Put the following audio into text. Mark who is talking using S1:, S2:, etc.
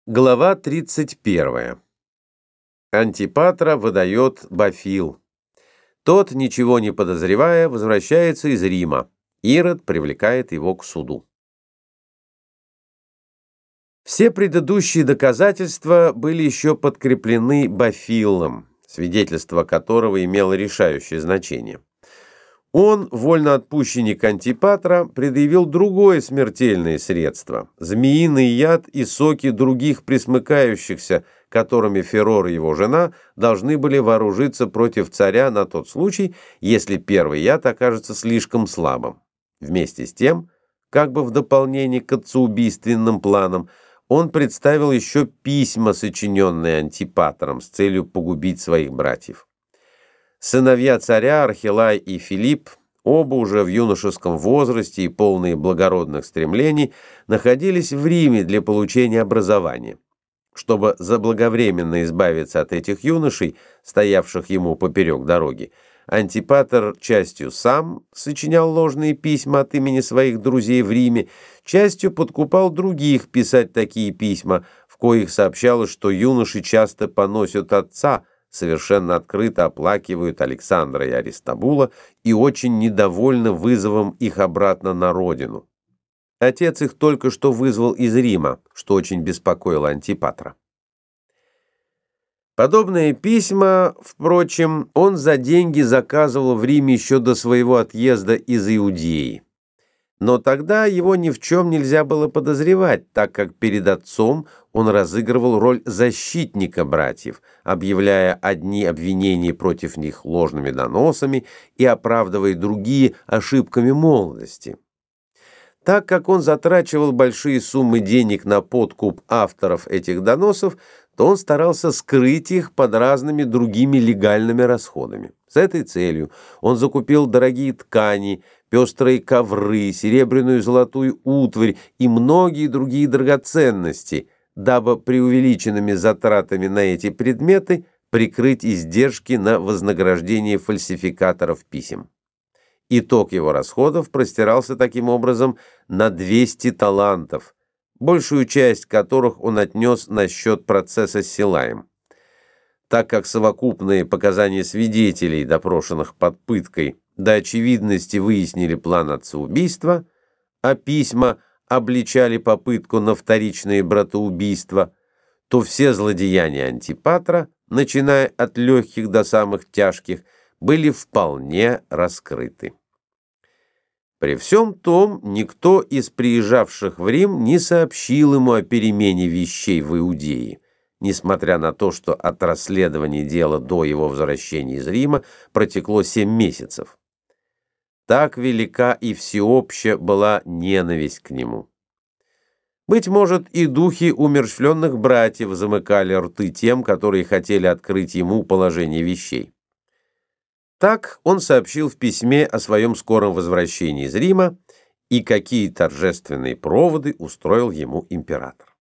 S1: Глава 31. Антипатра выдает Бафил. Тот, ничего не подозревая, возвращается из Рима. Ирод привлекает его к суду. Все предыдущие доказательства были еще подкреплены Бафиллом, свидетельство которого имело решающее значение. Он, вольноотпущенник Антипатра, предъявил другое смертельное средство – змеиный яд и соки других пресмыкающихся, которыми Феррор и его жена должны были вооружиться против царя на тот случай, если первый яд окажется слишком слабым. Вместе с тем, как бы в дополнение к отцеубийственным планам, он представил еще письма, сочиненные Антипатром с целью погубить своих братьев. Сыновья царя Архилай и Филипп, оба уже в юношеском возрасте и полные благородных стремлений, находились в Риме для получения образования. Чтобы заблаговременно избавиться от этих юношей, стоявших ему поперек дороги, Антипатр частью сам сочинял ложные письма от имени своих друзей в Риме, частью подкупал других писать такие письма, в коих сообщалось, что юноши часто поносят отца, совершенно открыто оплакивают Александра и Аристобула и очень недовольны вызовом их обратно на родину. Отец их только что вызвал из Рима, что очень беспокоило Антипатра. Подобные письма, впрочем, он за деньги заказывал в Риме еще до своего отъезда из Иудеи. Но тогда его ни в чем нельзя было подозревать, так как перед отцом он разыгрывал роль защитника братьев, объявляя одни обвинения против них ложными доносами и оправдывая другие ошибками молодости. Так как он затрачивал большие суммы денег на подкуп авторов этих доносов, то он старался скрыть их под разными другими легальными расходами. С этой целью он закупил дорогие ткани, пестрые ковры, серебряную и золотую утварь и многие другие драгоценности, дабы преувеличенными затратами на эти предметы прикрыть издержки на вознаграждение фальсификаторов писем. Итог его расходов простирался таким образом на 200 талантов, большую часть которых он отнес на счет процесса с Силаем. Так как совокупные показания свидетелей, допрошенных под пыткой, до очевидности выяснили план отцеубийства, а письма обличали попытку на вторичное братоубийство, то все злодеяния Антипатра, начиная от легких до самых тяжких, были вполне раскрыты. При всем том, никто из приезжавших в Рим не сообщил ему о перемене вещей в Иудее, несмотря на то, что от расследования дела до его возвращения из Рима протекло 7 месяцев. Так велика и всеобщая была ненависть к нему. Быть может, и духи умерщвленных братьев замыкали рты тем, которые хотели открыть ему положение вещей. Так он сообщил в письме о своем скором возвращении из Рима и какие торжественные проводы устроил ему император.